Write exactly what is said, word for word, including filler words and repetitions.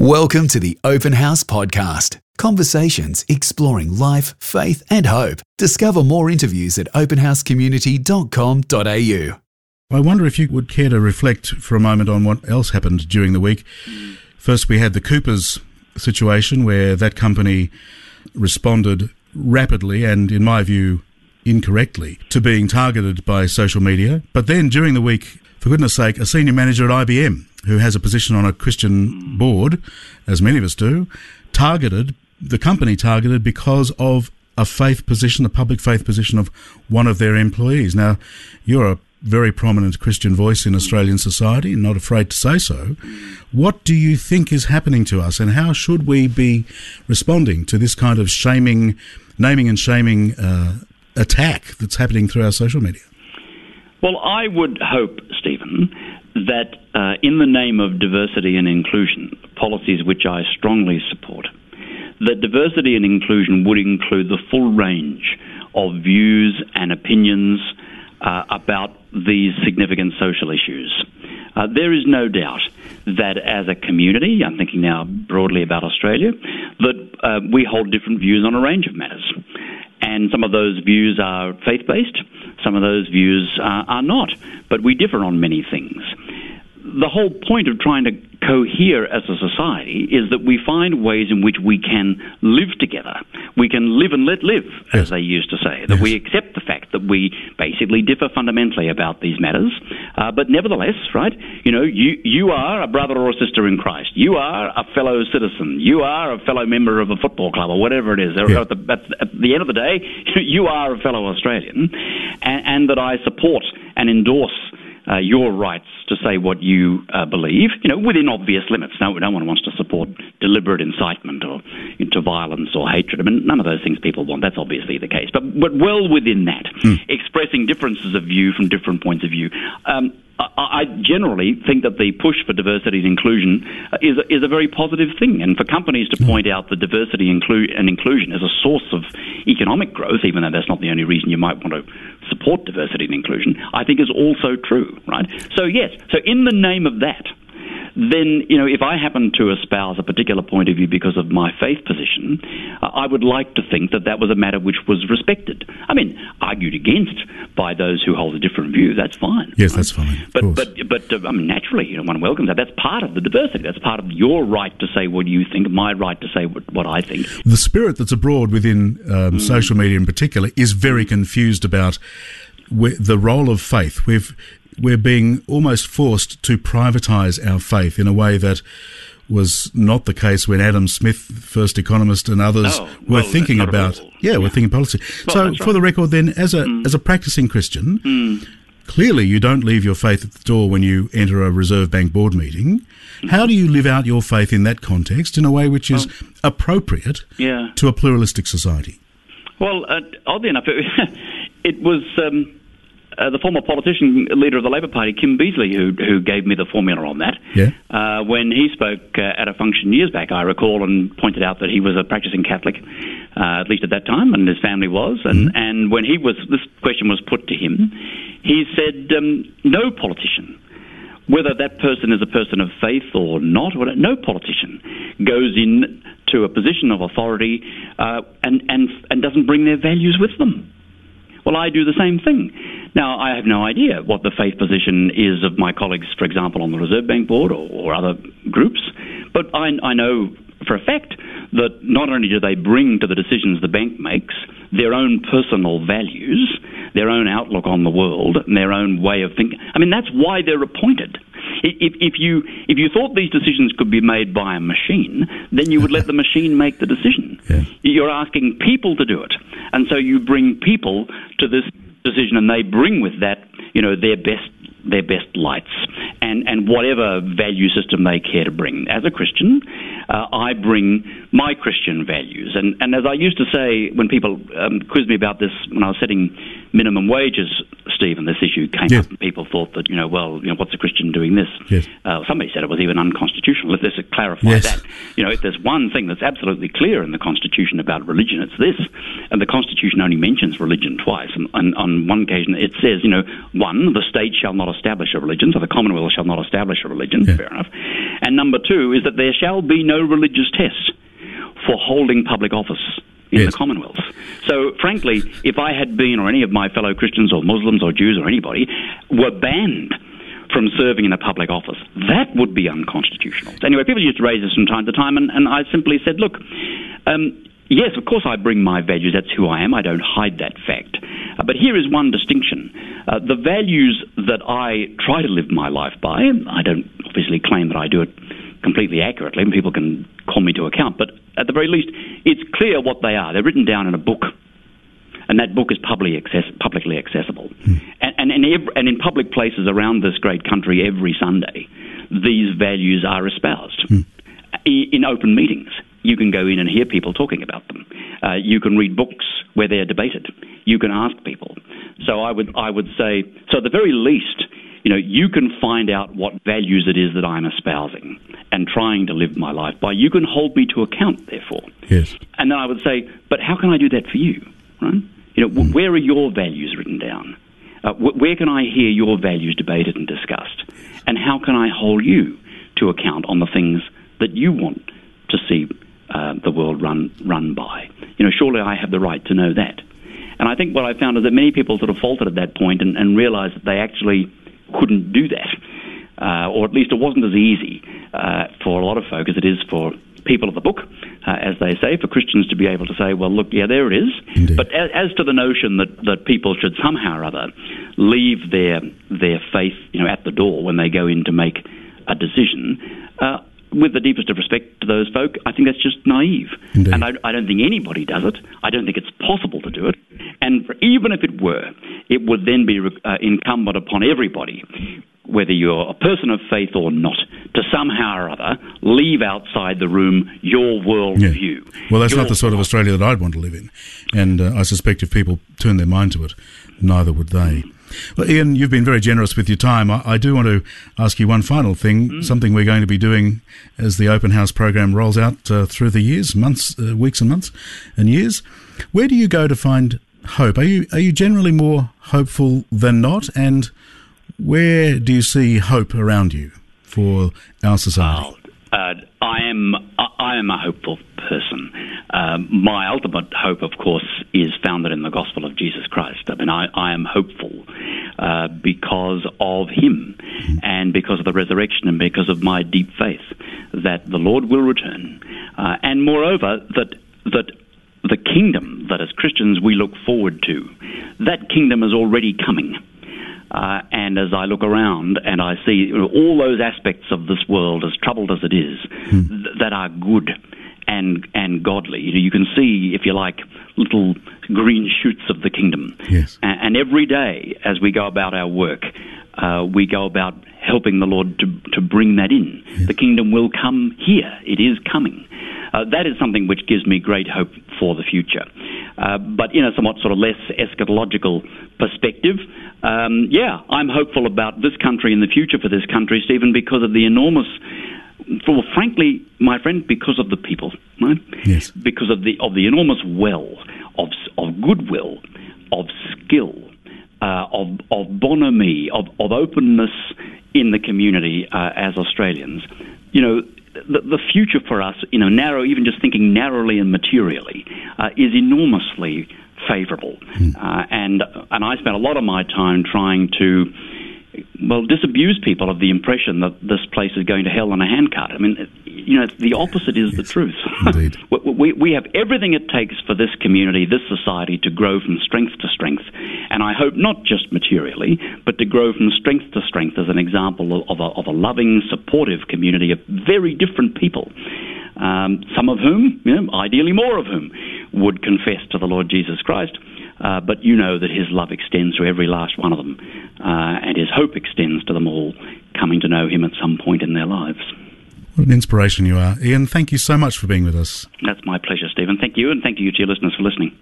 Welcome to the Open House Podcast. Conversations exploring life, faith and hope. Discover more interviews at open house community dot com dot a u. I wonder if you would care to reflect for a moment on what else happened during the week. First, we had the Coopers situation where that company responded rapidly and, in my view, incorrectly to being targeted by social media. But then during the week, for goodness sake, a senior manager at I B M, who has a position on a Christian board, as many of us do, targeted, the company targeted because of a faith position, a public faith position of one of their employees. Now, you're a very prominent Christian voice in Australian society, not afraid to say so. What do you think is happening to us, and how should we be responding to this kind of shaming, naming and shaming uh, attack that's happening through our social media? Well, I would hope, Stephen, that uh, in the name of diversity and inclusion, policies which I strongly support, that diversity and inclusion would include the full range of views and opinions uh, about these significant social issues. Uh, there is no doubt that as a community, I'm thinking now broadly about Australia, that uh, we hold different views on a range of matters. And some of those views are faith-based, some of those views uh, are not, but we differ on many things. The whole point of trying to cohere as a society is that we find ways in which we can live together. We can live and let live, as yes. they used to say, that yes. we accept the fact that we basically differ fundamentally about these matters. Uh, but nevertheless, right, you know, you, you are a brother or a sister in Christ. You are a fellow citizen. You are a fellow member of a football club or whatever it is. Yeah. At, the, at, at the end of the day, you are a fellow Australian, and, and that I support and endorse Uh, your rights to say what you uh, believe, you know, within obvious limits. No, no one wants to support deliberate incitement or into violence or hatred. I mean, none of those things people want. That's obviously the case. But, but well within that, mm. expressing differences of view from different points of view. Um, I, I generally think that the push for diversity and inclusion uh, is, is a very positive thing. And for companies to mm. point out that diversity inclu- and inclusion is a source of economic growth, even though that's not the only reason you might want to support diversity and inclusion, I think is also true, right? So yes, so in the name of that, then, you know, if I happen to espouse a particular point of view because of my faith position, uh, I would like to think that that was a matter which was respected. I mean, argued against by those who hold a different view, that's fine. Yes, right? that's fine. But, but, but uh, I mean, naturally, you know, one welcomes that. That's part of the diversity. That's part of your right to say what you think, my right to say what, what I think. The spirit that's abroad within um, mm. social media in particular is very confused about the role of faith. We've We're being almost forced to privatise our faith in a way that was not the case when Adam Smith, first economist, and others oh, were well, thinking about. Yeah, yeah, we're thinking policy. Well, so, right. for the record, then, as a mm. as a practising Christian, mm. clearly you don't leave your faith at the door when you enter a Reserve Bank board meeting. Mm. How do you live out your faith in that context in a way which is well, appropriate yeah. to a pluralistic society? Well, uh, oddly enough, it, it was. Um, Uh, the former politician, leader of the Labor Party, Kim Beazley, who who gave me the formula on that. Yeah. Uh, when he spoke uh, at a function years back, I recall, and pointed out that he was a practicing Catholic, uh, at least at that time, and his family was. And, mm-hmm. and when he was, this question was put to him, he said, um, no politician, whether that person is a person of faith or not, no politician goes in to a position of authority uh, and, and and doesn't bring their values with them. Well, I do the same thing. Now, I have no idea what the faith position is of my colleagues, for example, on the Reserve Bank Board or, or other groups, but I, I know for a fact that not only do they bring to the decisions the bank makes their own personal values, their own outlook on the world, and their own way of thinking. I mean, that's why they're appointed. If, if you if you thought these decisions could be made by a machine, then you would let the machine make the decision. Yeah. You're asking people to do it, and so you bring people to this decision, and they bring with that, you know, their best their best lights and and whatever value system they care to bring. As a Christian, uh, I bring my Christian values. And, and as I used to say when people um, quizzed me about this when I was setting minimum wages, Stephen, this issue came yes. up and people thought that, you know, well, you know, what's a Christian doing this? Yes. Uh, somebody said it was even unconstitutional. Let's just clarify yes. that. You know, if there's one thing that's absolutely clear in the Constitution about religion, it's this. And the Constitution only mentions religion twice. And, and on one occasion it says, you know, one, the state shall not establish a religion, so the Commonwealth shall not establish a religion, yeah. fair enough. And number two is that there shall be no religious test for holding public office in yes. the Commonwealth. So, frankly, if I had been, or any of my fellow Christians or Muslims or Jews or anybody, were banned from serving in a public office, that would be unconstitutional. Anyway, people used to raise this from time to time, and, and I simply said, look, um, yes, of course I bring my values, that's who I am, I don't hide that fact. Uh, but here is one distinction. Uh, the values that I try to live my life by, and I don't obviously claim that I do it completely accurately, and people can call me to account, but at the very least, it's clear what they are. They're written down in a book, and that book is publicly, access- publicly accessible. Hmm. And, and, in every, and in public places around this great country every Sunday, these values are espoused. Hmm. In, in open meetings, you can go in and hear people talking about them. Uh, you can read books where they're debated. You can ask people. So I would, I would say, so at the very least, you know, you can find out what values it is that I'm espousing and trying to live my life by. You can hold me to account, therefore. Yes. And then I would say, but how can I do that for you? Right? You know, mm. where are your values written down? Uh, wh- where can I hear your values debated and discussed? And how can I hold you to account on the things that you want to see uh, the world run run by? You know, surely I have the right to know that. And I think what I found is that many people sort of faltered at that point and, and realized that they actually couldn't do that, uh, or at least it wasn't as easy uh, for a lot of folk as it is for people of the book, uh, as they say, for Christians to be able to say, well, look, yeah, there it is. Indeed. But as, as to the notion that, that people should somehow or other leave their their faith, you know, at the door when they go in to make a decision, uh, with the deepest of respect to those folk, I think that's just naive. Indeed. And I, I don't think anybody does it. I don't think it's possible to do it. And for, even if it were, it would then be uh, incumbent upon everybody, whether you're a person of faith or not, to somehow or other leave outside the room your world yeah. view. Well, that's your not the sort of Australia that I'd want to live in. And uh, I suspect if people turn their mind to it, neither would they. Well, Ian, you've been very generous with your time. I, I do want to ask you one final thing, mm. something we're going to be doing as the Open House program rolls out uh, through the years, months, uh, weeks and months and years. Where do you go to find hope? Are you are you generally more hopeful than not? And where do you see hope around you for our society? Oh, uh, I am I am a hopeful person. Um, my ultimate hope, of course, is founded in the gospel of Jesus Christ. I mean, I, I am hopeful uh, because of him and because of the resurrection and because of my deep faith that the Lord will return. Uh, and moreover, that that the kingdom that as Christians we look forward to, that kingdom is already coming. Uh, and as I look around and I see you know, all those aspects of this world, as troubled as it is, hmm. th- that are good and and godly. You know, you can see, if you like, little green shoots of the kingdom. Yes. And, and every day, as we go about our work, uh, we go about helping the Lord to to bring that in. Yes. The kingdom will come here. It is coming. Uh, that is something which gives me great hope for the future. Uh, but in a somewhat sort of less eschatological perspective, um, yeah, I'm hopeful about this country and the future for this country, Stephen, because of the enormous... Well, frankly, my friend, because of the people, right? Yes. Because of the of the enormous well of of goodwill, of skill, uh, of of bonhomie, of of openness in the community uh, as Australians. You know, the, the future for us, you know, narrow, even just thinking narrowly and materially, uh, is enormously favourable. Mm. Uh, and and I spent a lot of my time trying to, well, disabuse people of the impression that this place is going to hell on a handcart. I mean, you know, the opposite is yes, the truth. Indeed. we, we have everything it takes for this community, this society, to grow from strength to strength. And I hope not just materially, but to grow from strength to strength as an example of a, of a loving, supportive community of very different people. Um, some of whom, you know, ideally more of whom, would confess to the Lord Jesus Christ. Uh, but you know that his love extends to every last one of them, uh, and his hope extends to them all coming to know him at some point in their lives. What an inspiration you are. Ian, thank you so much for being with us. That's my pleasure, Stephen. Thank you, and thank you to your listeners for listening.